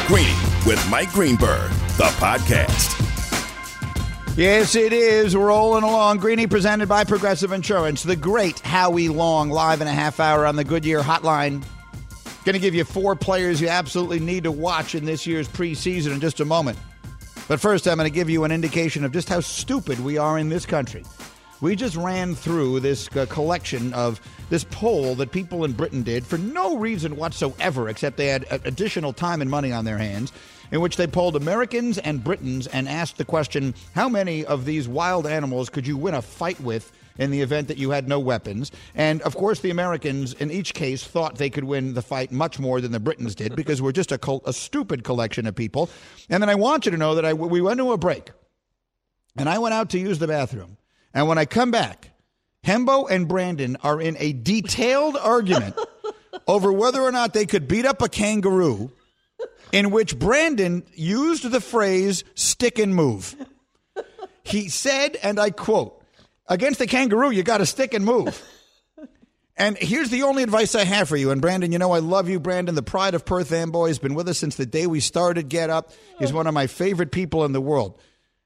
Greeny with Mike Greenberg, the podcast. Yes, it is. Rolling along. Greeny presented by Progressive Insurance. The great Howie Long, live in a half hour on the Goodyear Hotline. Going to give you 4 players you absolutely need to watch in this year's preseason in just a moment. But first, I'm going to give you an indication of just how stupid we are in this country. We just ran through this collection of this poll that people in Britain did for no reason whatsoever, except they had additional time and money on their hands, in which they polled Americans and Britons and asked the question, how many of these wild animals could you win a fight with in the event that you had no weapons? And, of course, the Americans, in each case, thought they could win the fight much more than the Britons did because we're just a stupid collection of people. And then I want you to know that we went to a break, and I went out to use the bathroom. And when I come back, Hembo and Brandon are in a detailed argument over whether or not they could beat up a kangaroo, in which Brandon used the phrase stick and move. He said, and I quote, against the kangaroo, you got to stick and move. And here's the only advice I have for you. And Brandon, you know I love you, Brandon. The pride of Perth Amboy has been with us since the day we started Get Up. He's one of my favorite people in the world.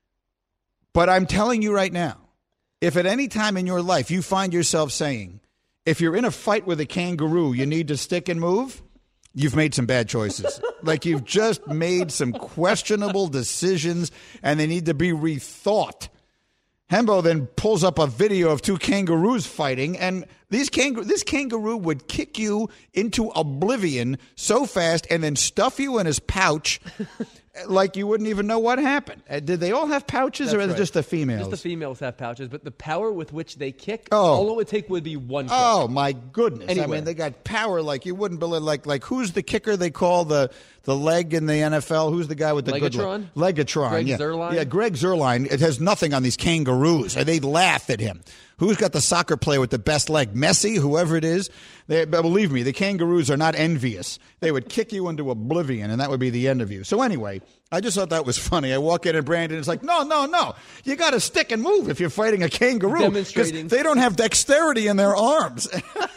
But I'm telling you right now, if at any time in your life you find yourself saying, if you're in a fight with a kangaroo, you need to stick and move, you've made some bad choices. Like you've just made some questionable decisions and they need to be rethought. Hembo then pulls up a video of 2 kangaroos fighting, and this kangaroo would kick you into oblivion so fast and then stuff you in his pouch like you wouldn't even know what happened. Did they all have pouches, or just the females? Just the females have pouches, but the power with which they kick, all it would take would be one kick. Oh, my goodness. Anywhere. I mean, they got power like you wouldn't believe. Like who's the kicker they call the leg in the NFL? Who's the guy with the Legatron? Good leg? Legatron, Greg Zuerlein? Yeah, Greg Zuerlein. It has nothing on these kangaroos. They laugh at him. Who's got the soccer player with the best leg? Messi, whoever it is. Believe me, the kangaroos are not envious. They would kick you into oblivion, and that would be the end of you. So anyway, I just thought that was funny. I walk in and Brandon is like, no. You got to stick and move if you're fighting a kangaroo. Demonstrating. They don't have dexterity in their arms.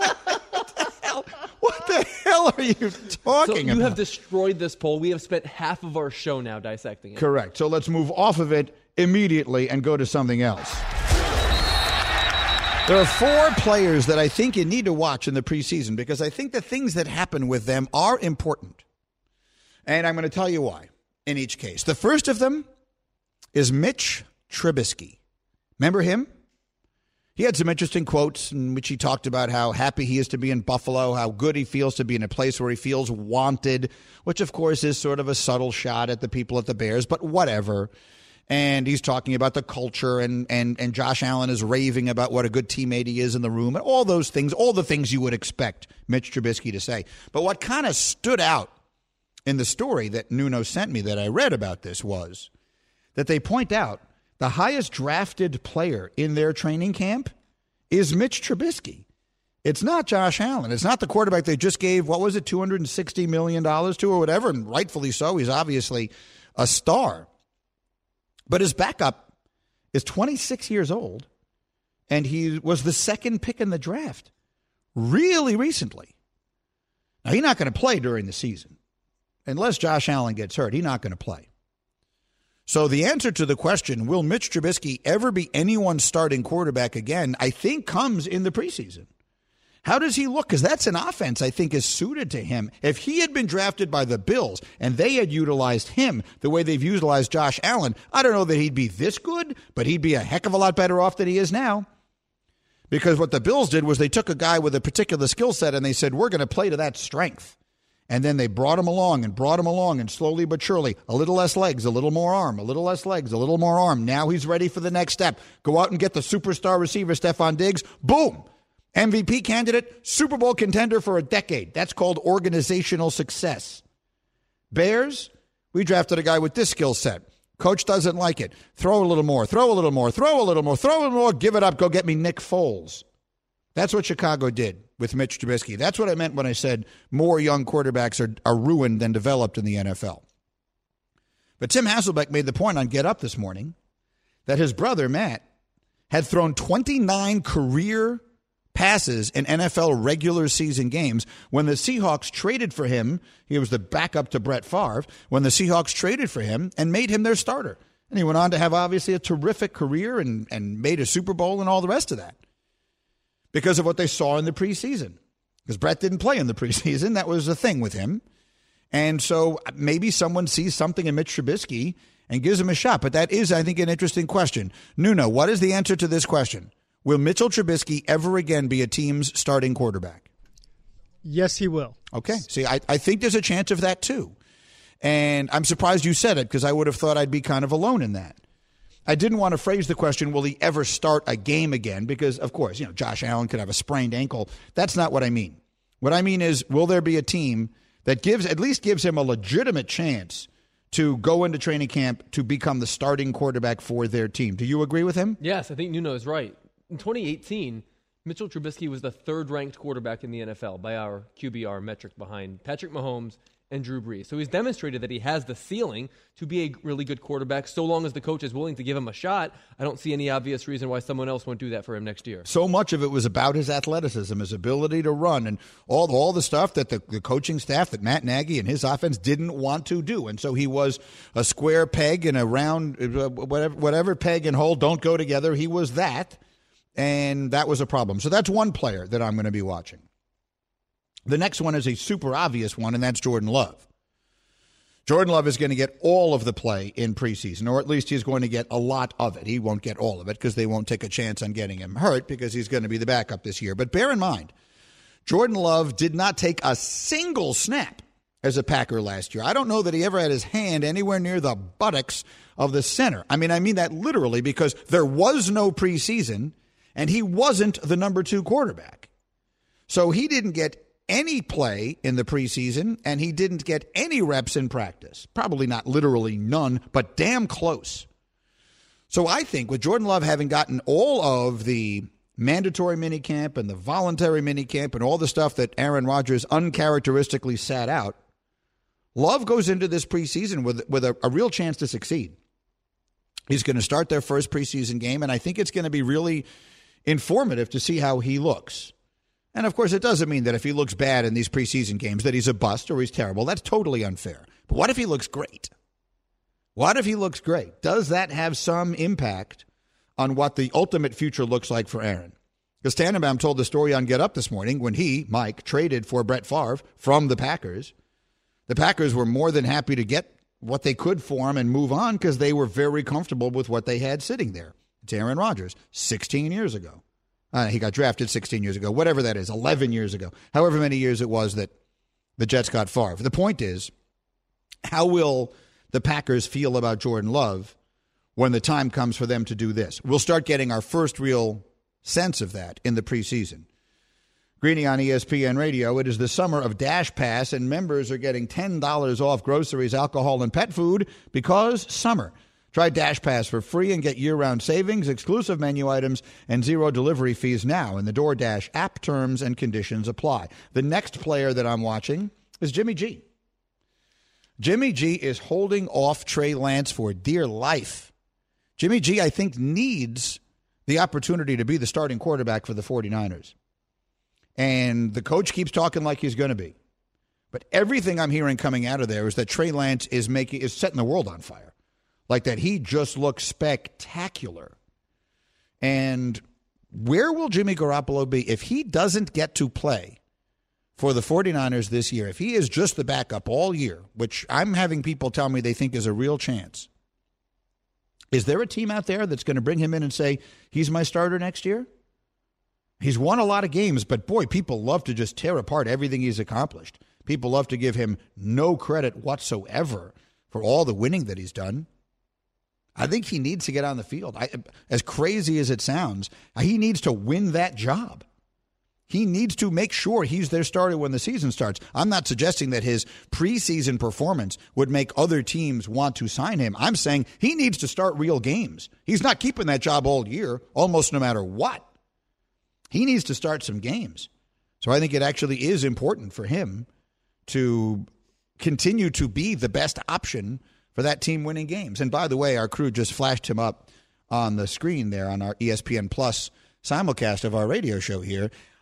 What the hell are you talking about? You have destroyed this poll. We have spent half of our show now dissecting it. Correct. So let's move off of it immediately and go to something else. There are 4 players that I think you need to watch in the preseason because I think the things that happen with them are important. And I'm going to tell you why in each case. The first of them is Mitch Trubisky. Remember him? He had some interesting quotes in which he talked about how happy he is to be in Buffalo, how good he feels to be in a place where he feels wanted, which, of course, is sort of a subtle shot at the people at the Bears, but whatever. And he's talking about the culture, and Josh Allen is raving about what a good teammate he is in the room, and all those things, all the things you would expect Mitch Trubisky to say. But what kind of stood out in the story that Nuno sent me that I read about this was that they point out the highest drafted player in their training camp is Mitch Trubisky. It's not Josh Allen. It's not the quarterback they just gave, what was it, $260 million to or whatever, and rightfully so. He's obviously a star. But his backup is 26 years old, and he was the second pick in the draft really recently. Now, he's not going to play during the season. Unless Josh Allen gets hurt, he's not going to play. So the answer to the question, will Mitch Trubisky ever be anyone's starting quarterback again, I think comes in the preseason. How does he look? Because that's an offense I think is suited to him. If he had been drafted by the Bills and they had utilized him the way they've utilized Josh Allen, I don't know that he'd be this good, but he'd be a heck of a lot better off than he is now. Because what the Bills did was they took a guy with a particular skill set and they said, we're going to play to that strength. And then they brought him along and slowly but surely, a little less legs, a little more arm, a little less legs, a little more arm. Now he's ready for the next step. Go out and get the superstar receiver, Stephon Diggs. Boom. MVP candidate, Super Bowl contender for a decade. That's called organizational success. Bears, we drafted a guy with this skill set. Coach doesn't like it. Throw a little more, throw a little more, throw a little more, throw a little more, give it up, go get me Nick Foles. That's what Chicago did with Mitch Trubisky. That's what I meant when I said more young quarterbacks are ruined than developed in the NFL. But Tim Hasselbeck made the point on Get Up this morning that his brother, Matt, had thrown 29 career passes in NFL regular season games. When the Seahawks traded for him, he was the backup to Brett Favre, when the Seahawks traded for him and made him their starter. And he went on to have, obviously, a terrific career and made a Super Bowl and all the rest of that because of what they saw in the preseason. Because Brett didn't play in the preseason. That was a thing with him. And so maybe someone sees something in Mitch Trubisky and gives him a shot. But that is, I think, an interesting question. Nuno, what is the answer to this question? Will Mitchell Trubisky ever again be a team's starting quarterback? Yes, he will. Okay. See, I think there's a chance of that, too. And I'm surprised you said it because I would have thought I'd be kind of alone in that. I didn't want to phrase the question, will he ever start a game again? Because, of course, Josh Allen could have a sprained ankle. That's not what I mean. What I mean is, will there be a team that at least gives him a legitimate chance to go into training camp to become the starting quarterback for their team? Do you agree with him? Yes, I think Nuno is right. In 2018, Mitchell Trubisky was the third-ranked quarterback in the NFL by our QBR metric behind Patrick Mahomes and Drew Brees. So he's demonstrated that he has the ceiling to be a really good quarterback so long as the coach is willing to give him a shot. I don't see any obvious reason why someone else won't do that for him next year. So much of it was about his athleticism, his ability to run, and all the stuff that the coaching staff, that Matt Nagy and his offense didn't want to do. And so he was a square peg in a round, whatever peg and hole don't go together. He was that, and that was a problem. So that's one player that I'm going to be watching. The next one is a super obvious one, and that's Jordan Love. Jordan Love is going to get all of the play in preseason, or at least he's going to get a lot of it. He won't get all of it because they won't take a chance on getting him hurt because he's going to be the backup this year. But bear in mind, Jordan Love did not take a single snap as a Packer last year. I don't know that he ever had his hand anywhere near the buttocks of the center. I mean that literally because there was no preseason, and he wasn't the number 2 quarterback. So he didn't get any play in the preseason, and he didn't get any reps in practice. Probably not literally none, but damn close. So I think with Jordan Love having gotten all of the mandatory minicamp and the voluntary minicamp and all the stuff that Aaron Rodgers uncharacteristically sat out, Love goes into this preseason with a real chance to succeed. He's going to start their first preseason game, and I think it's going to be really informative to see how he looks. And, of course, it doesn't mean that if he looks bad in these preseason games that he's a bust or he's terrible. That's totally unfair. But what if he looks great? What if he looks great? Does that have some impact on what the ultimate future looks like for Aaron? Because Tannenbaum told the story on Get Up this morning when he, Mike, traded for Brett Favre from the Packers. The Packers were more than happy to get what they could for him and move on because they were very comfortable with what they had sitting there. It's Aaron Rodgers, 16 years ago. He got drafted 16 years ago, whatever that is, 11 years ago, however many years it was that the Jets got Favre. The point is, how will the Packers feel about Jordan Love when the time comes for them to do this? We'll start getting our first real sense of that in the preseason. Greeny on ESPN Radio. It is the summer of Dash Pass, and members are getting $10 off groceries, alcohol, and pet food because summer. Try Dash Pass for free and get year-round savings, exclusive menu items, and 0 delivery fees now in the DoorDash app. Terms and conditions apply. The next player that I'm watching is Jimmy G. Jimmy G is holding off Trey Lance for dear life. Jimmy G, I think, needs the opportunity to be the starting quarterback for the 49ers. And the coach keeps talking like he's going to be. But everything I'm hearing coming out of there is that Trey Lance is setting the world on fire. Like that he just looks spectacular. And where will Jimmy Garoppolo be if he doesn't get to play for the 49ers this year? If he is just the backup all year, which I'm having people tell me they think is a real chance, is there a team out there that's going to bring him in and say, he's my starter next year? He's won a lot of games, but boy, people love to just tear apart everything he's accomplished. People love to give him no credit whatsoever for all the winning that he's done. I think he needs to get on the field. As crazy as it sounds, he needs to win that job. He needs to make sure he's their starter when the season starts. I'm not suggesting that his preseason performance would make other teams want to sign him. I'm saying he needs to start real games. He's not keeping that job all year, almost no matter what. He needs to start some games. So I think it actually is important for him to continue to be the best option for that team winning games. And by the way, our crew just flashed him up on the screen there on our ESPN Plus simulcast of our radio show here.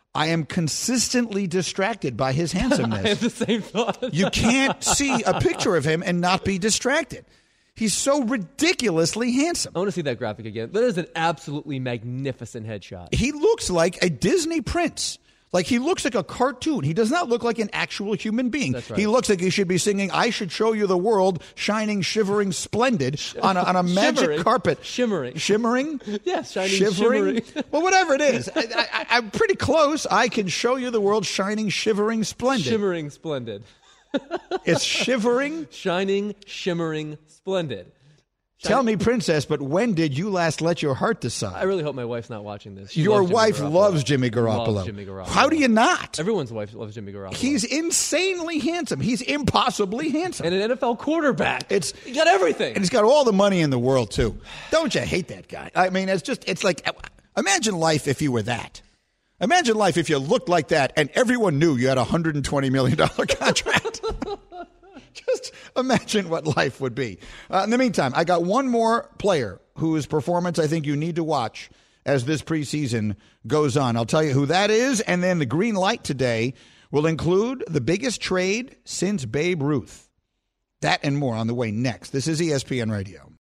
I am consistently distracted by his handsomeness. I have the same thought. You can't see a picture of him and not be distracted. He's so ridiculously handsome. I want to see that graphic again. That is an absolutely magnificent headshot. He looks like a Disney prince. Like, he looks like a cartoon. He does not look like an actual human being. That's right. He looks like he should be singing, "I should show you the world, shining, shivering, splendid," on a magic Shimmering. carpet. Shimmering. Shimmering? Yes, shining, Shivering? shimmering. Well, whatever it is. I'm pretty close. I can show you the world, shining, shivering, splendid. Shimmering, splendid. It's shivering? Shining, shimmering, splendid. Tell me, princess, but when did you last let your heart I decide? really hope my wife's not watching this. She Your loves Jimmy wife Garoppolo. loves Jimmy Garoppolo. Loves Jimmy Garoppolo. How do you not? Everyone's wife loves Jimmy Garoppolo. He's insanely handsome. He's impossibly handsome. and an NFL quarterback. It's- he got everything. And he's got all the money in the world, too. Don't you hate that guy? I mean, it's like, imagine life if you were that. Imagine life if you looked like that and everyone knew you had a $120 million contract. Just imagine what life would be. In the meantime, I got one more player whose performance I think you need to watch as this preseason goes on. I'll tell you who that is, and then the green light today will include the biggest trade since Babe Ruth. That and more on the way next. This is ESPN Radio.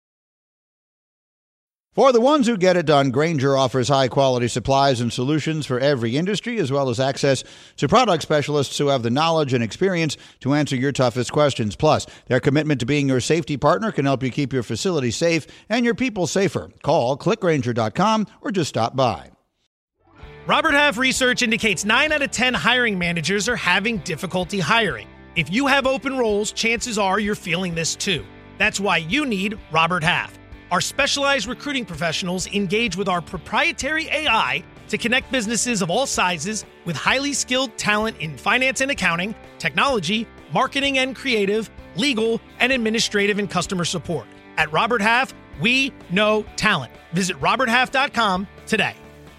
For the ones who get it done, Grainger offers high-quality supplies and solutions for every industry, as well as access to product specialists who have the knowledge and experience to answer your toughest questions. Plus, their commitment to being your safety partner can help you keep your facility safe and your people safer. Call clickgrainger.com or just stop by. Robert Half research indicates 9 out of 10 hiring managers are having difficulty hiring. If you have open roles, chances are you're feeling this too. That's why you need Robert Half. Our specialized recruiting professionals engage with our proprietary AI to connect businesses of all sizes with highly skilled talent in finance and accounting, technology, marketing and creative, legal, and administrative and customer support. At Robert Half, we know talent. Visit roberthalf.com today.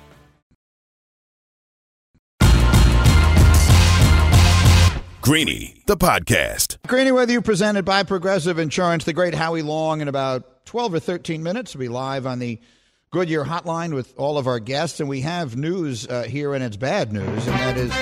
Greeny, the podcast. Greeny with you, presented by Progressive Insurance. The great Howie Long in about 12 or 13 minutes will be live on the Goodyear Hotline with all of our guests. And we have news here, and it's bad news. And that is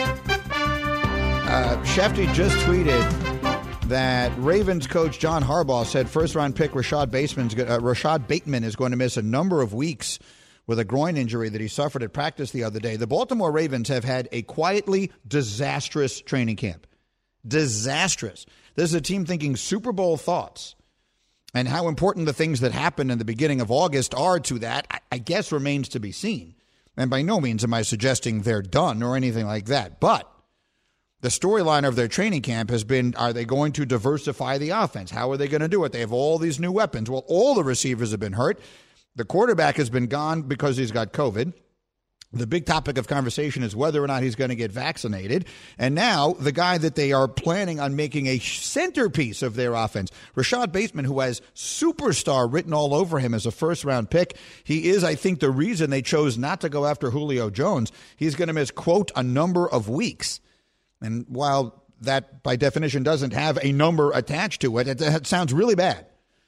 Shefty just tweeted that Ravens coach John Harbaugh said first-round pick Rashad Bateman is going to miss a number of weeks with a groin injury that he suffered at practice the other day. The Baltimore Ravens have had a quietly disastrous training camp. Disastrous. This is a team thinking Super Bowl thoughts. And how important the things that happened in the beginning of August are to that, I guess, remains to be seen. And by no means am I suggesting they're done or anything like that. But the storyline of their training camp has been, are they going to diversify the offense? How are they going to do it? They have all these new weapons. Well, all the receivers have been hurt. The quarterback has been gone because he's got COVID. The big topic of conversation is whether or not he's going to get vaccinated. And now the guy that they are planning on making a centerpiece of their offense, Rashad Bateman, who has superstar written all over him as a first-round pick. He is, I think, the reason they chose not to go after Julio Jones. He's going to miss, quote, a number of weeks. And while that, by definition, doesn't have a number attached to it, it sounds really bad.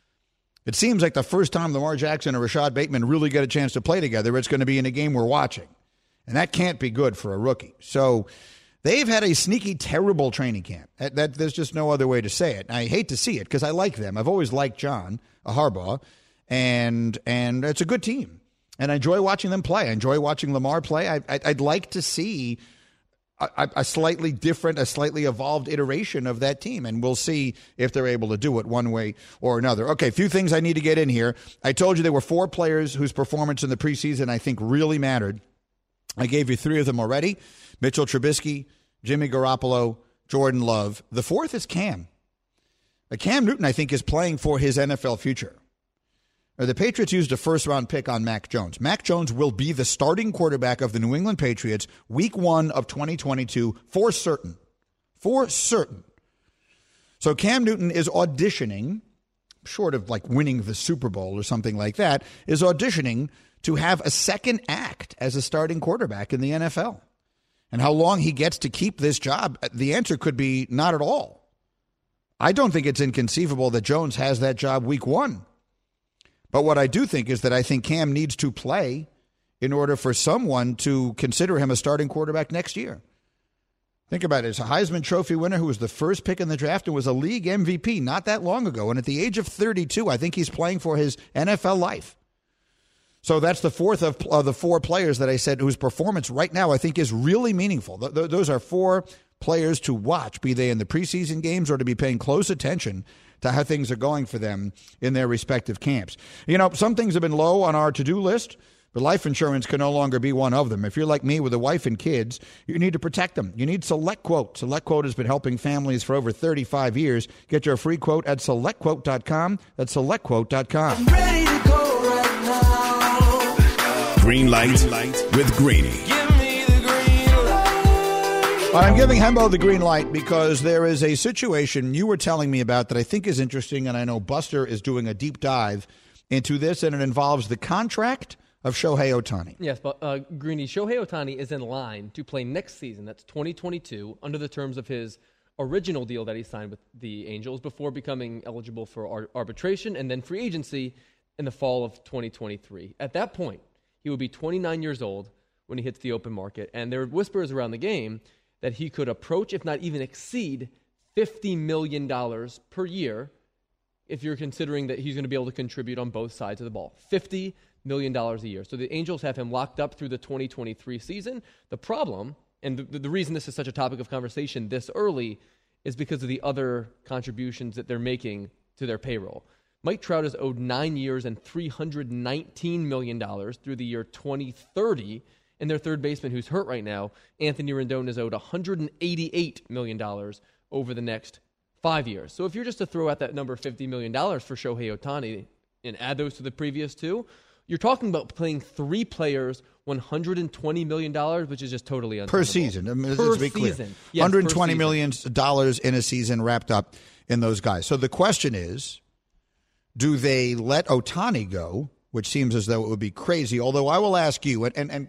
It seems like the first time Lamar Jackson and Rashad Bateman really get a chance to play together, it's going to be in a game we're watching. And that can't be good for a rookie. So they've had a sneaky, terrible training camp. There's just no other way to say it. I hate to see it because I like them. I've always liked John Harbaugh, and it's a good team. And I enjoy watching them play. I enjoy watching Lamar play. I'd like to see a slightly different, a slightly evolved iteration of that team, and we'll see if they're able to do it one way or another. Okay, a few things I need to get in here. I told you there were 4 players whose performance in the preseason I think really mattered. I gave you 3 of them already: Mitchell Trubisky, Jimmy Garoppolo, Jordan Love. The 4th is Cam. Cam Newton, I think, is playing for his NFL future. The Patriots used a first-round pick on Mac Jones. Mac Jones will be the starting quarterback of the New England Patriots week 1 of 2022 for certain. For certain. So Cam Newton is auditioning, short of like winning the Super Bowl or something like that, is auditioning to have a second act as a starting quarterback in the NFL. And how long he gets to keep this job, the answer could be not at all. I don't think it's inconceivable that Jones has that job week 1. But what I do think is that I think Cam needs to play in order for someone to consider him a starting quarterback next year. Think about it. It's a Heisman Trophy winner who was the first pick in the draft and was a league MVP not that long ago. And at the age of 32, I think he's playing for his NFL life. So that's the fourth of the four players that I said whose performance right now I think is really meaningful. Those are four players to watch, be they in the preseason games or to be paying close attention to how things are going for them in their respective camps. You know, some things have been low on our to-do list, but life insurance can no longer be one of them. If you're like me with a wife and kids, you need to protect them. You need SelectQuote. SelectQuote has been helping families for over 35 years. Get your free quote at SelectQuote.com. That's SelectQuote.com. I'm ready to go right now. Green Light with Greeny. Give me the green light. I'm giving Hembo the green light because there is a situation you were telling me about that I think is interesting, and I know Buster is doing a deep dive into this, and it involves the contract of Shohei Ohtani. Yes, but Greeny, Shohei Ohtani is in line to play next season. That's 2022, under the terms of his original deal that he signed with the Angels before becoming eligible for arbitration and then free agency in the fall of 2023. At that point, he would be 29 years old when he hits the open market, and there are whispers around the game that he could approach, if not even exceed, $50 million per year if you're considering that he's going to be able to contribute on both sides of the ball. $50 million a year. So the Angels have him locked up through the 2023 season. The problem, and the reason this is such a topic of conversation this early, is because of the other contributions that they're making to their payroll. Mike Trout is owed 9 years and $319 million through the year 2030, and their third baseman, who's hurt right now, Anthony Rendon, is owed $188 million over the next 5 years. So if you're just to throw out that number $50 million for Shohei Ohtani and add those to the previous two, you're talking about playing three players $120 million, which is just totally untenable. Per season. I mean, Per let's be clear. season. Yes, $120 million in a season wrapped up in those guys. So the question is, do they let Ohtani go, which seems as though it would be crazy, although I will ask you, and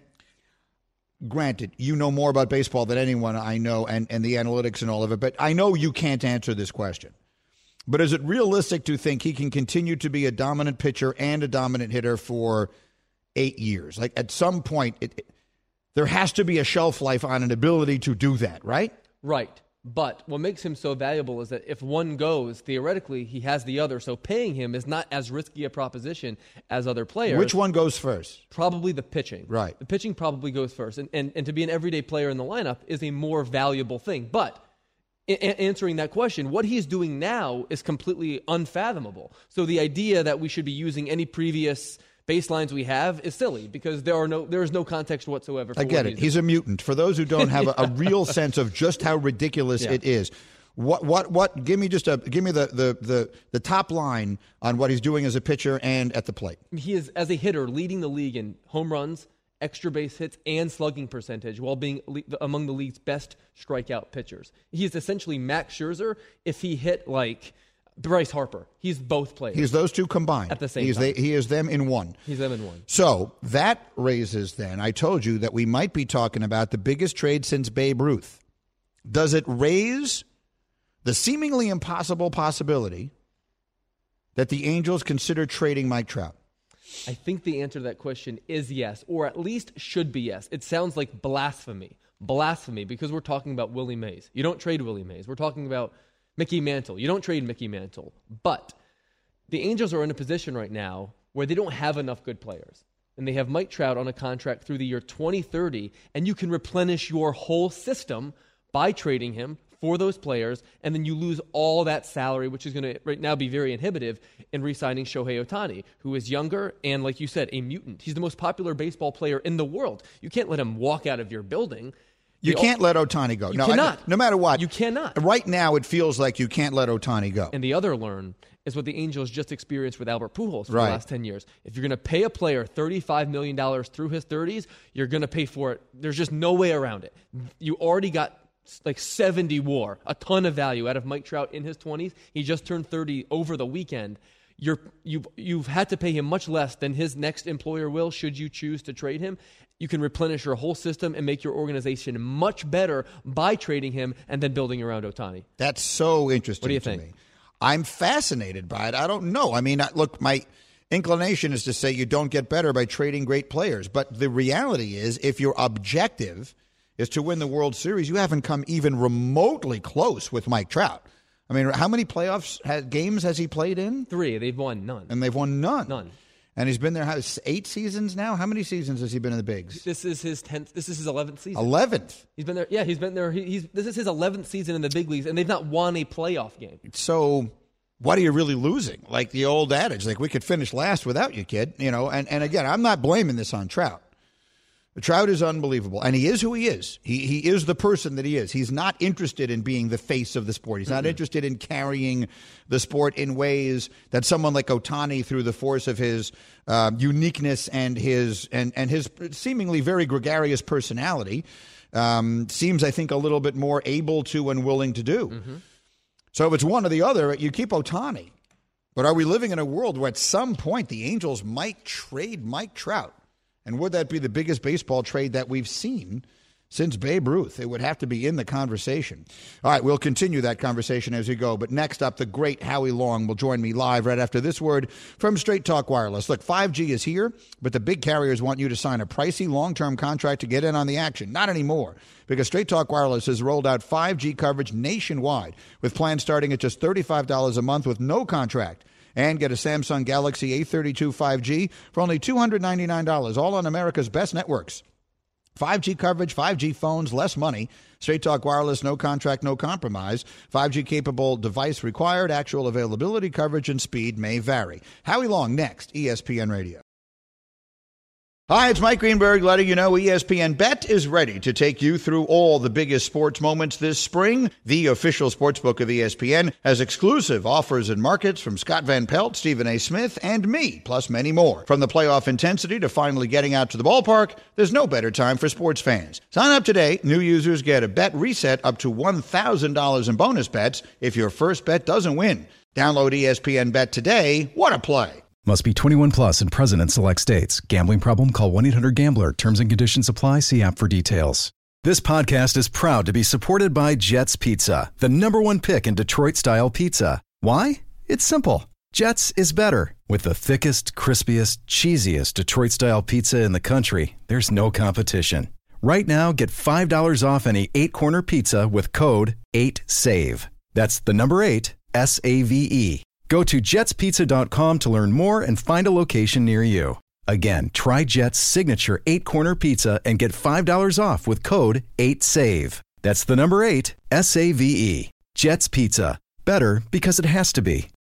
granted, you know more about baseball than anyone I know and the analytics and all of it, but I know you can't answer this question. But is it realistic to think he can continue to be a dominant pitcher and a dominant hitter for 8 years? Like at some point, there has to be a shelf life on an ability to do that, right? Right. But what makes him so valuable is that if one goes, theoretically, he has the other. So paying him is not as risky a proposition as other players. Which one goes first? Probably the pitching. Right. The pitching probably goes first. And to be an everyday player in the lineup is a more valuable thing. But answering that question, what he's doing now is completely unfathomable. So the idea that we should be using any previous baselines we have is silly because there is no context whatsoever. For I get it. He's a mutant. For those who don't have a real sense of just how ridiculous it is, what? Give me the top line on what he's doing as a pitcher and at the plate. He is, as a hitter, leading the league in home runs, extra base hits, and slugging percentage while being among the league's best strikeout pitchers. He is essentially Max Scherzer if he hit like Bryce Harper. He's both players. He's those two combined. At the same time. He is them in one. He's them in one. So that raises then, I told you that we might be talking about the biggest trade since Babe Ruth. Does it raise the seemingly impossible possibility that the Angels consider trading Mike Trout? I think the answer to that question is yes, or at least should be yes. It sounds like blasphemy. Blasphemy, because we're talking about Willie Mays. You don't trade Willie Mays. We're talking about Mickey Mantle. You don't trade Mickey Mantle. But the Angels are in a position right now where they don't have enough good players. And they have Mike Trout on a contract through the year 2030, and you can replenish your whole system by trading him for those players, and then you lose all that salary, which is going to right now be very inhibitive in re-signing Shohei Ohtani, who is younger and, like you said, a mutant. He's the most popular baseball player in the world. You can't let him walk out of your building. You can't let Ohtani go. You cannot. No matter what. You cannot. Right now, it feels like you can't let Ohtani go. And the other learn is what the Angels just experienced with Albert Pujols for the last 10 years. If you're going to pay a player $35 million through his 30s, you're going to pay for it. There's just no way around it. You already got like 70 WAR, a ton of value out of Mike Trout in his 20s. He just turned 30 over the weekend. You've had to pay him much less than his next employer will should you choose to trade him. You can replenish your whole system and make your organization much better by trading him and then building around Ohtani. That's so interesting. What do you to think? Me. I'm fascinated by it. I don't know. I mean, look, inclination is to say you don't get better by trading great players. But the reality is, if your objective is to win the World Series, you haven't come even remotely close with Mike Trout. I mean, how many games has he played in? 3. They've won none. And they've won none. None. And he's been there 8 seasons now? How many seasons has he been in the bigs? This is his 10th. This is his 11th season. 11th. He's been there. Yeah, he's been there. This is his 11th season in the big leagues, and they've not won a playoff game. So what are you really losing? Like the old adage, like we could finish last without you, kid. You know, and again, I'm not blaming this on Trout. Trout is unbelievable, and he is who he is. He is the person that he is. He's not interested in being the face of the sport. He's not interested in carrying the sport in ways that someone like Ohtani, through the force of his uniqueness and his seemingly very gregarious personality, seems, I think, a little bit more able to and willing to do. Mm-hmm. So if it's one or the other, you keep Ohtani. But are we living in a world where at some point the Angels might trade Mike Trout? And would that be the biggest baseball trade that we've seen since Babe Ruth? It would have to be in the conversation. All right, we'll continue that conversation as we go. But next up, the great Howie Long will join me live right after this word from Straight Talk Wireless. Look, 5G is here, but the big carriers want you to sign a pricey long-term contract to get in on the action. Not anymore, because Straight Talk Wireless has rolled out 5G coverage nationwide with plans starting at just $35 a month with no contract. And get a Samsung Galaxy A32 5G for only $299, all on America's best networks. 5G coverage, 5G phones, less money. Straight Talk Wireless, no contract, no compromise. 5G-capable device required. Actual availability, coverage, and speed may vary. Howie Long, next, ESPN Radio. Hi, it's Mike Greenberg letting you know ESPN Bet is ready to take you through all the biggest sports moments this spring. The official sportsbook of ESPN has exclusive offers and markets from Scott Van Pelt, Stephen A. Smith, and me, plus many more. From the playoff intensity to finally getting out to the ballpark, there's no better time for sports fans. Sign up today. New users get a bet reset up to $1,000 in bonus bets if your first bet doesn't win. Download ESPN Bet today. What a play. Must be 21 plus and present in select states. Gambling problem? Call 1-800-GAMBLER. Terms and conditions apply. See app for details. This podcast is proud to be supported by Jets Pizza, the #1 pick in Detroit-style pizza. Why? It's simple. Jets is better. With the thickest, crispiest, cheesiest Detroit-style pizza in the country, there's no competition. Right now, get $5 off any 8-corner pizza with code 8SAVE. That's the number 8, SAVE. Go to jetspizza.com to learn more and find a location near you. Again, try Jet's signature 8-corner pizza and get $5 off with code 8SAVE. That's the number 8, SAVE. Jet's Pizza. Better because it has to be.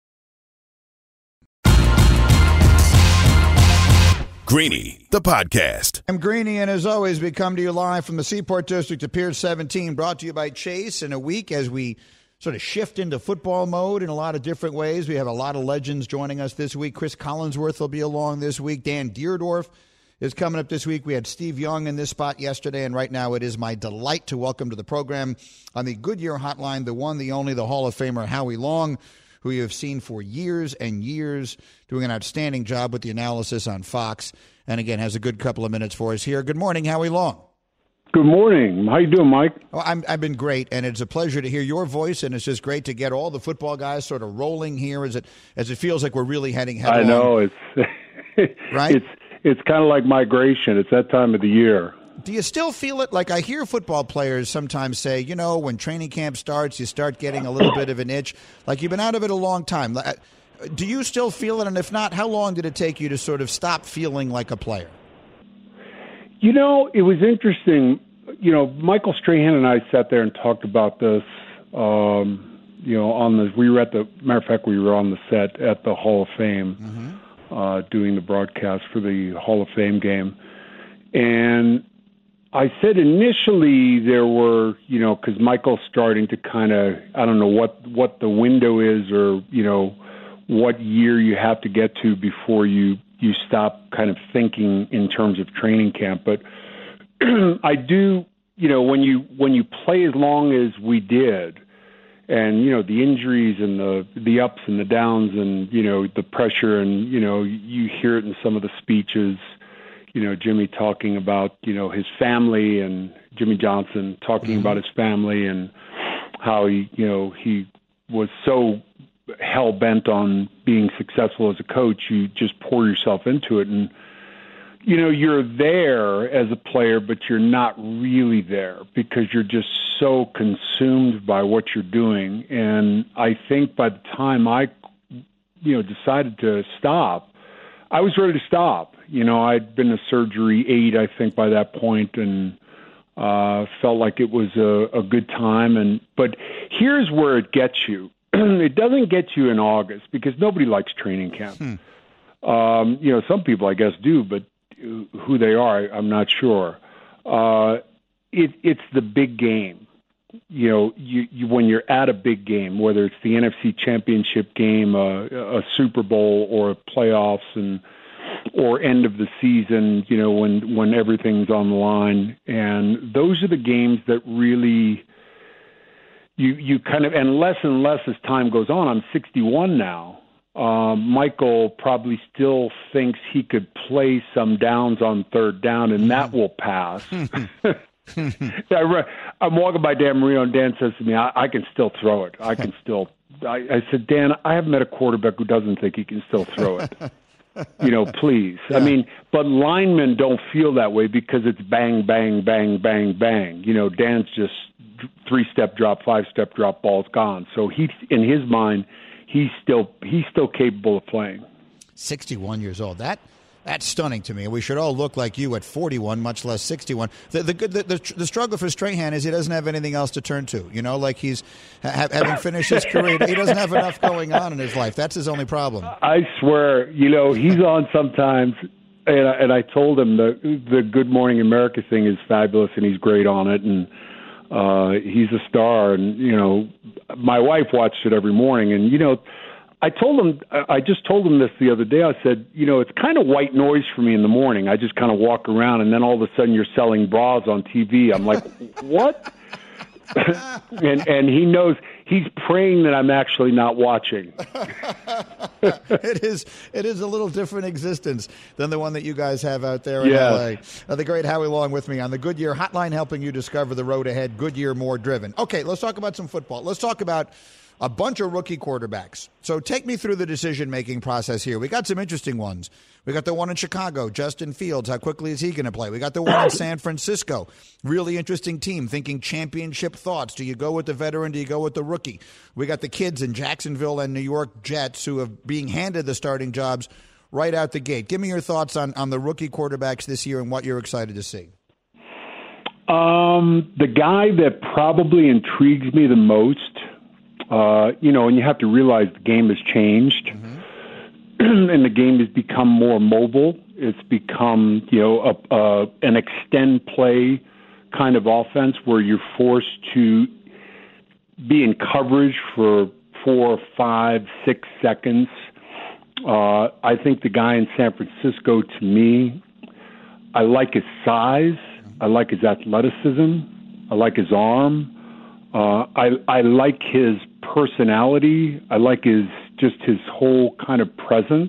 Greeny, the podcast. I'm Greeny, and as always, we come to you live from the Seaport District of Pier 17, brought to you by Chase. In a week as we sort of shift into football mode in a lot of different ways. We have a lot of legends joining us this week. Chris Collinsworth will be along this week. Dan Deerdorf is coming up this week. We had Steve Young in this spot yesterday, and right now it is my delight to welcome to the program on the Goodyear Hotline, the one, the only, the Hall of Famer Howie Long, who you have seen for years and years, doing an outstanding job with the analysis on Fox, and again has a good couple of minutes for us here. Good morning, Howie Long. Good morning. How you doing, Mike? Oh, I've been great, and it's a pleasure to hear your voice, and it's just great to get all the football guys sort of rolling here as it feels like we're really heading headlong. I know. It's right? It's kind of like migration. It's that time of the year. Do you still feel it? Like I hear football players sometimes say, you know, when training camp starts, you start getting a little bit of an itch. Like you've been out of it a long time. Do you still feel it? And if not, how long did it take you to sort of stop feeling like a player? You know, it was interesting. You know, Michael Strahan and I sat there and talked about this. You know, we were we were on the set at the Hall of Fame, doing the broadcast for the Hall of Fame game. And I said initially there were, you know, because Michael's starting to kind of, I don't know what the window is, or, you know, what year you have to get to before you stop kind of thinking in terms of training camp. But I do, you know, when you play as long as we did, and, you know, the injuries and the ups and the downs and, you know, the pressure, and, you know, you hear it in some of the speeches, you know, Jimmy talking about, you know, his family, and Jimmy Johnson talking about his family and how he was so hell-bent on being successful as a coach. You just pour yourself into it. And, you're there as a player, but you're not really there because you're just so consumed by what you're doing. And I think by the time I, decided to stop, I was ready to stop. I'd been to surgery 8, I think, by that point, and felt like it was a good time. But here's where it gets you. It doesn't get you in August because nobody likes training camp. Some people, I guess, do, but who they are, I'm not sure. It's the big game. You when you're at a big game, whether it's the NFC Championship game, a Super Bowl, or playoffs, or end of the season, when everything's on the line, and those are the games that really you kind of, and less as time goes on. I'm 61 now. Michael probably still thinks he could play some downs on third down, and that will pass. I'm walking by Dan Marino, and Dan says to me, I can still throw it. I said, Dan, I haven't met a quarterback who doesn't think he can still throw it. Please. Yeah. I mean, but linemen don't feel that way because it's bang, bang, bang, bang, bang. Dan's just 3-step drop, 5-step drop, ball's gone. So he, in his mind, he's still capable of playing. 61 years old. That's stunning to me. We should all look like you at 41, much less 61. The struggle for Strahan is he doesn't have anything else to turn to. Like he's having finished his career. He doesn't have enough going on in his life. That's his only problem. I swear, he's on sometimes, and I told him the Good Morning America thing is fabulous, and he's great on it, and he's a star. And my wife watched it every morning, and I just told him this the other day. I said, it's kind of white noise for me in the morning. I just kind of walk around, and then all of a sudden you're selling bras on TV. I'm like, what? and he knows. He's praying that I'm actually not watching. It is a little different existence than the one that you guys have out there in L.A. The great Howie Long with me on the Goodyear Hotline, helping you discover the road ahead. Goodyear, more driven. Okay, let's talk about some football. Let's talk about a bunch of rookie quarterbacks. So take me through the decision-making process here. We got some interesting ones. We got the one in Chicago, Justin Fields. How quickly is he going to play? We got the one in San Francisco. Really interesting team, thinking championship thoughts. Do you go with the veteran? Do you go with the rookie? We got the kids in Jacksonville and New York Jets who are being handed the starting jobs right out the gate. Give me your thoughts on the rookie quarterbacks this year and what you're excited to see. The guy that probably intrigues me the most, and you have to realize the game has changed, and the game has become more mobile. It's become, an extend play kind of offense where you're forced to be in coverage for 4, 5, 6 seconds. I think the guy in San Francisco, to me, I like his size. I like his athleticism. I like his arm. I like his personality. I like his whole kind of presence.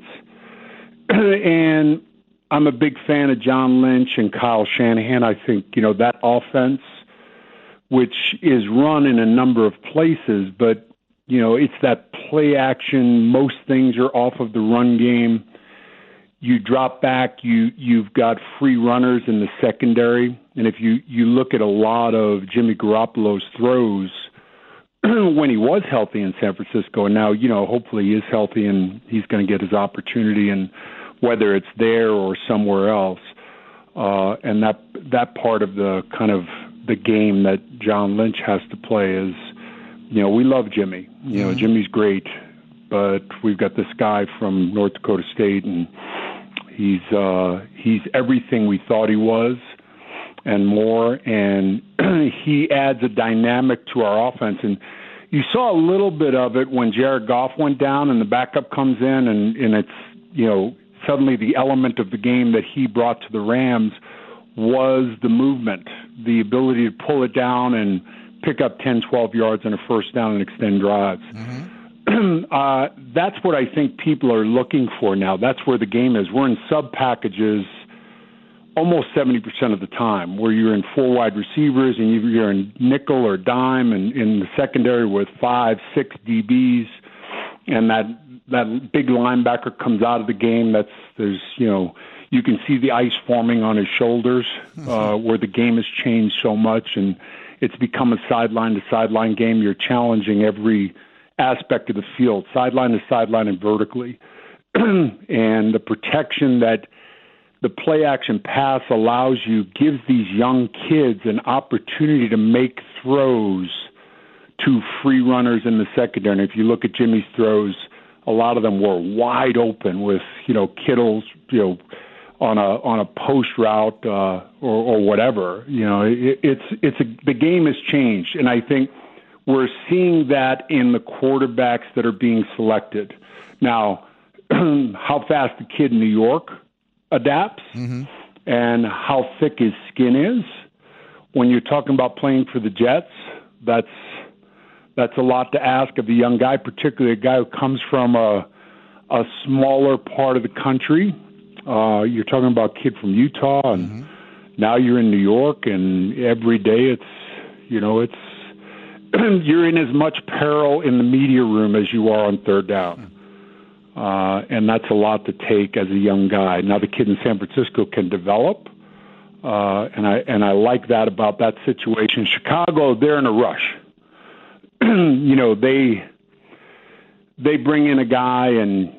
And I'm a big fan of John Lynch and Kyle Shanahan. I think, that offense, which is run in a number of places, but, it's that play action. Most things are off of the run game. You drop back, you've got free runners in the secondary. And if you look at a lot of Jimmy Garoppolo's throws when he was healthy in San Francisco, and now, hopefully he is healthy and he's going to get his opportunity, and whether it's there or somewhere else. And that part of the kind of the game that John Lynch has to play is, we love Jimmy. Jimmy's great, but we've got this guy from North Dakota State, and he's everything we thought he was and more, and he adds a dynamic to our offense. And you saw a little bit of it when Jared Goff went down and the backup comes in, and it's, suddenly the element of the game that he brought to the Rams was the movement, the ability to pull it down and pick up 10, 12 yards on a first down and extend drives. That's what I think people are looking for now. That's where the game is. We're in sub packages almost 70% of the time, where you're in 4 wide receivers and you're in nickel or dime, and in the secondary with 5, 6 DBs. and that big linebacker comes out of the game. You can see the ice forming on his shoulders, where the game has changed so much, and it's become a sideline-to-sideline game. You're challenging every aspect of the field, sideline to sideline and vertically. And the protection that the play-action pass allows you gives these young kids an opportunity to make throws to free runners in the secondary. And if you look at Jimmy's throws, a lot of them were wide open with, Kittle's, on a post route or whatever. The game has changed, and I think we're seeing that in the quarterbacks that are being selected. Now, how fast the kid in New York adapts and how thick his skin is. When you're talking about playing for the Jets, that's a lot to ask of a young guy, particularly a guy who comes from a smaller part of the country. You're talking about a kid from Utah, and now you're in New York, and every day it's you're in as much peril in the media room as you are on third down. And that's a lot to take as a young guy. Now the kid in San Francisco can develop, and I like that about that situation. Chicago, they're in a rush. They bring in a guy and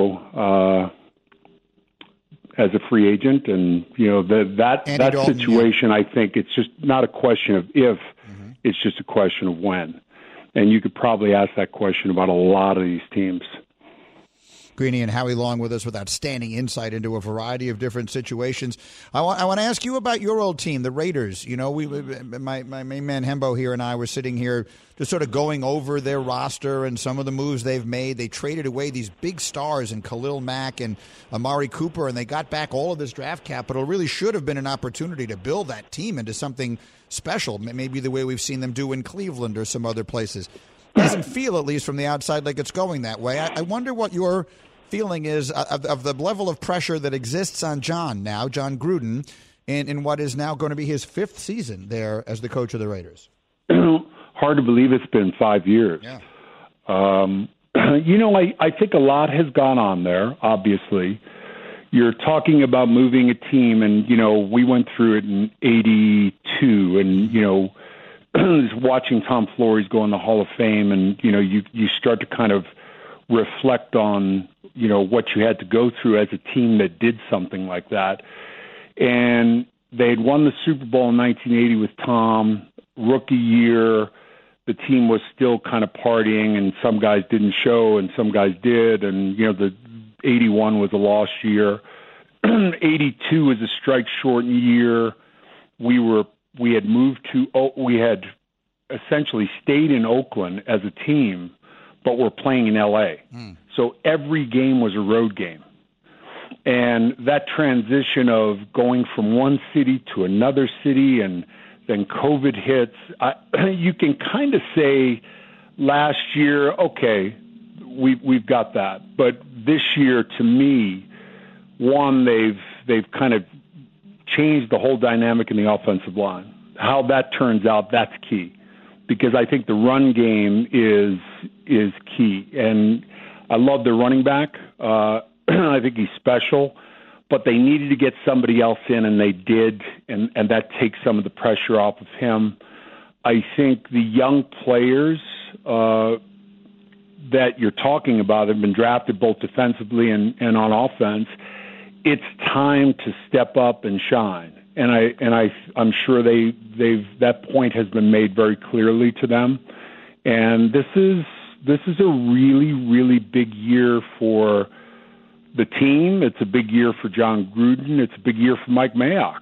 as a free agent, and that situation. I think it's just not a question of if, it's just a question of when. And you could probably ask that question about a lot of these teams. Greeny and Howie Long with us with outstanding insight into a variety of different situations. I want to ask you about your old team, the Raiders. My main man Hembo here and I were sitting here just sort of going over their roster and some of the moves they've made. They traded away these big stars in Khalil Mack and Amari Cooper, and they got back all of this draft capital. Really should have been an opportunity to build that team into something special, maybe the way we've seen them do in Cleveland or some other places. Doesn't feel, at least from the outside, like it's going that way. I wonder what your feeling is of the level of pressure that exists on John Gruden, in what is now going to be his 5th season there as the coach of the Raiders. Hard to believe it's been 5 years. Yeah. I think a lot has gone on there, obviously. You're talking about moving a team, and, we went through it in 82, and, watching Tom Flores go in the Hall of Fame, and, you start to kind of reflect on, what you had to go through as a team that did something like that. And they had won the Super Bowl in 1980 with Tom, rookie year. The team was still kind of partying, and some guys didn't show and some guys did. And, the 81 was a lost year. 82 was a strike shortened year. We had essentially stayed in Oakland as a team, but we're playing in L.A. So every game was a road game. And that transition of going from one city to another city, and then COVID hits, you can kind of say last year, okay, we've got that. But this year, to me, one, they've kind of changed the whole dynamic in the offensive line. How that turns out, that's key. Because I think the run game is key. And I love their running back. I think he's special. But they needed to get somebody else in, and they did, and that takes some of the pressure off of him. I think the young players that you're talking about have been drafted both defensively and on offense. It's time to step up and shine. And I'm sure that point has been made very clearly to them. And this is a really, really big year for the team. It's a big year for John Gruden. It's a big year for Mike Mayock.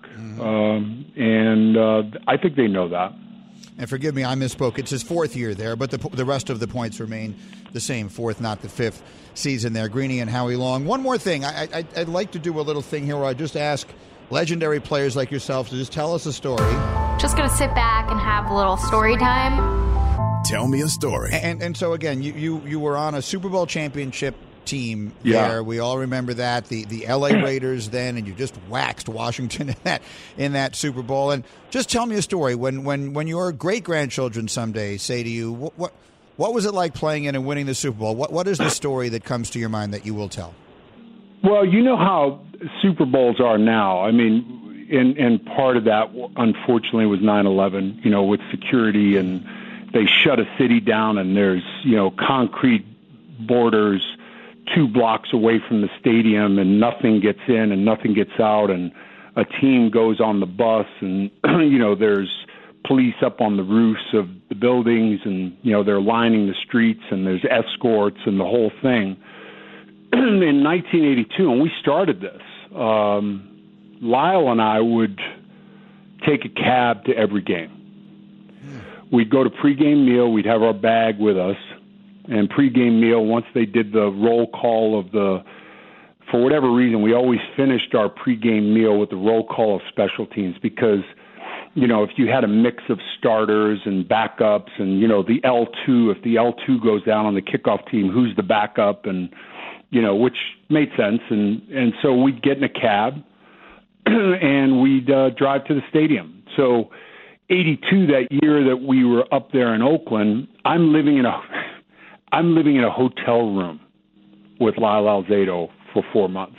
And I think they know that. And forgive me, I misspoke. It's his 4th year there, but the rest of the points remain the same. 4th, not the 5th season there. Greeny and Howie Long. One more thing. I'd like to do a little thing here where I just ask legendary players like yourself to just tell us a story. Just going to sit back and have a little story time. Tell me a story. And so, again, you were on a Super Bowl championship team there. We all remember that. The L.A. Raiders then, and you just waxed Washington in that Super Bowl. And just tell me a story. When your great-grandchildren someday say to you, What was it like playing in and winning the Super Bowl? What is the story that comes to your mind that you will tell? Well, you know how Super Bowls are now. I mean, and part of that, unfortunately, was 9/11, with security, and they shut a city down, and there's, concrete borders 2 blocks away from the stadium, and nothing gets in and nothing gets out, and a team goes on the bus, and, there's police up on the roofs of the buildings, and, they're lining the streets, and there's escorts and the whole thing. In 1982, when we started this, Lyle and I would take a cab to every game. We'd go to pregame meal. We'd have our bag with us. And pregame meal, once they did the roll call for whatever reason, we always finished our pregame meal with the roll call of special teams because, if you had a mix of starters and backups and, the L2, if the L2 goes down on the kickoff team, who's the backup? And, which made sense. And so we'd get in a cab and we'd drive to the stadium. So 82, that year that we were up there in Oakland, I'm living in a hotel room with Lyle Alzado for 4 months.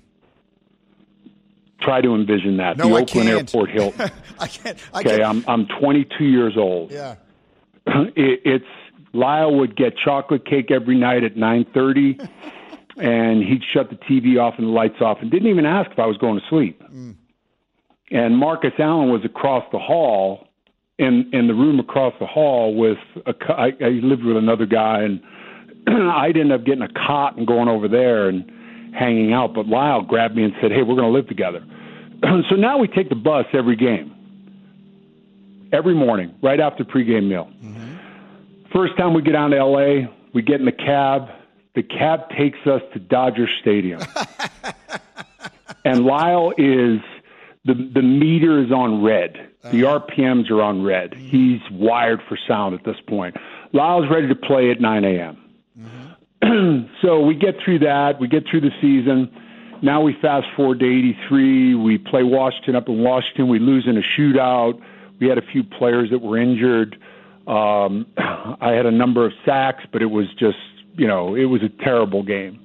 Try to envision that. No, the I Oakland can't. Airport Hilton. I can't. Okay, I'm 22 years old. Yeah. It's Lyle would get chocolate cake every night at 9:30, and he'd shut the TV off and the lights off, and didn't even ask if I was going to sleep. And Marcus Allen was across the hall, in the room across the hall with I lived with another guy, and I'd end up getting a cot and going over there and hanging out. But Lyle grabbed me and said, "Hey, we're going to live together." So now we take the bus every game, every morning, right after pregame meal. First time we get down to L.A., we get in the cab. The cab takes us to Dodger Stadium. And Lyle is, the meter is on red. The RPMs are on red. He's wired for sound at this point. Lyle's ready to play at 9 a.m. So we get through that. We get through the season. Now we fast forward to 83. We play Washington up in Washington. We lose in a shootout. We had a few players that were injured. I had a number of sacks, but it was just, it was a terrible game.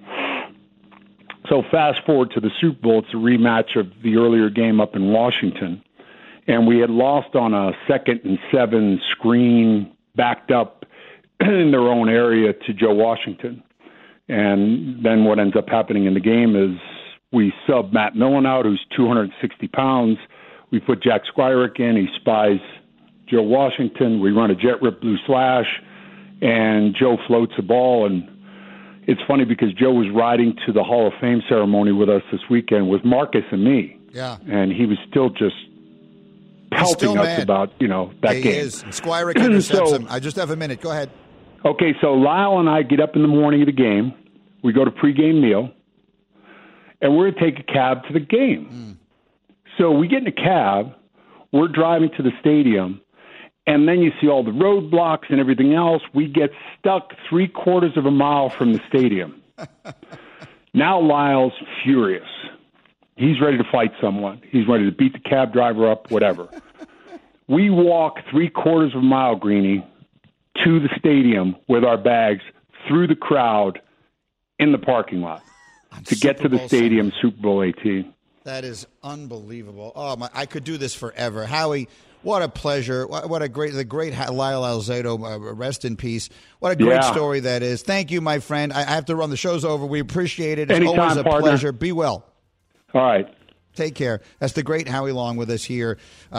So fast forward to the Super Bowl. It's a rematch of the earlier game up in Washington. And we had lost on a 2nd and 7 screen backed up in their own area to Joe Washington. And then what ends up happening in the game is we sub Matt Millen out, who's 260 pounds. We put Jack Squirek in. He spies Joe Washington. We run a jet rip blue slash, and Joe floats the ball. And it's funny because Joe was riding to the Hall of Fame ceremony with us this weekend with Marcus and me. Yeah. And he was still just pelting us about, that he game. Is. Squirek intercepts him. I just have a minute. Go ahead. Okay, so Lyle and I get up in the morning of the game. We go to pregame meal, and we're going to take a cab to the game. So we get in a cab. We're driving to the stadium, and then you see all the roadblocks and everything else. We get stuck 3/4 of a mile from the stadium. Now Lyle's furious. He's ready to fight someone. He's ready to beat the cab driver up, whatever. We walk 3/4 of a mile, Greeny, to the stadium with our bags through the crowd in the parking lot to get to the stadium, Super Bowl 18. That is unbelievable. Oh, I could do this forever. Howie, what a pleasure. What a the great Lyle Alzado, rest in peace. What a great story that is. Thank you, my friend. I have to run. The show's over. We appreciate it. It's Anytime, always a partner. pleasure. Be well. All right. Take care. That's the great Howie Long with us here.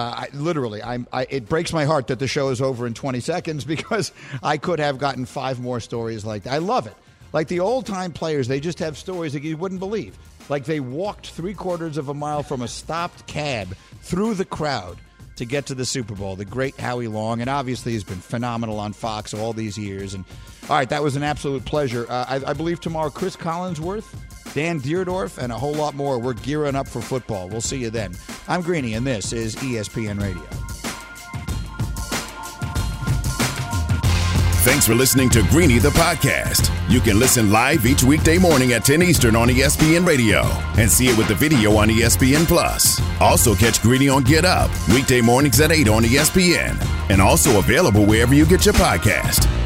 It breaks my heart that the show is over in 20 seconds because I could have gotten 5 more stories like that. I love it. Like the old-time players, they just have stories that you wouldn't believe. Like they walked 3/4 of a mile from a stopped cab through the crowd to get to the Super Bowl. The great Howie Long, and obviously he's been phenomenal on Fox all these years. And all right, that was an absolute pleasure. I believe tomorrow Chris Collinsworth, Dan Deerdorf, and a whole lot more. We're gearing up for football. We'll see you then. I'm Greeny, and this is ESPN Radio. Thanks for listening to Greeny the podcast. You can listen live each weekday morning at 10 Eastern on ESPN Radio and see it with the video on ESPN Plus. Also catch Greeny on Get Up weekday mornings at 8 on ESPN and also available wherever you get your podcast.